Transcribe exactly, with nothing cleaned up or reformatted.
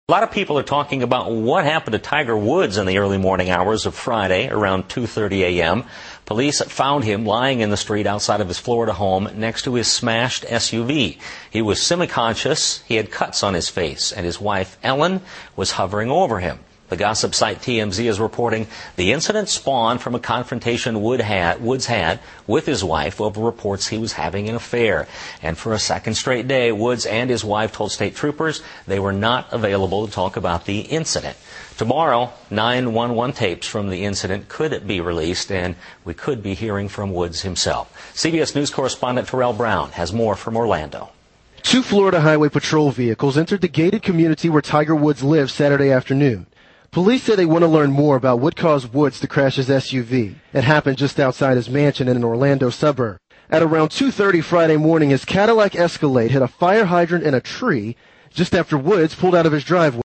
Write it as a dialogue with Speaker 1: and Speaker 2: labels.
Speaker 1: A lot of people are talking about what happened to Tiger Woods in the early morning hours of Friday around two thirty a m Police found him lying in the street outside of his Florida home next to his smashed S U V. He was semi-conscious, he had cuts on his face, and his wife, Ellen, was hovering over him. The gossip site T M Z is reporting the incident spawned from a confrontation Wood had, Woods had with his wife over reports he was having an affair. And for a second straight day, Woods and his wife told state troopers they were not available to talk about the incident. Tomorrow, nine one one tapes from the incident could be released, and we could be hearing from Woods himself. C B S News correspondent Terrell Brown has more from Orlando.
Speaker 2: Two Florida Highway Patrol vehicles entered the gated community where Tiger Woods lives Saturday afternoon. Police say they want to learn more about what caused Woods to crash his S U V. It happened just outside his mansion in an Orlando suburb. At around two thirty Friday morning, his Cadillac Escalade hit a fire hydrant and a tree just after Woods pulled out of his driveway.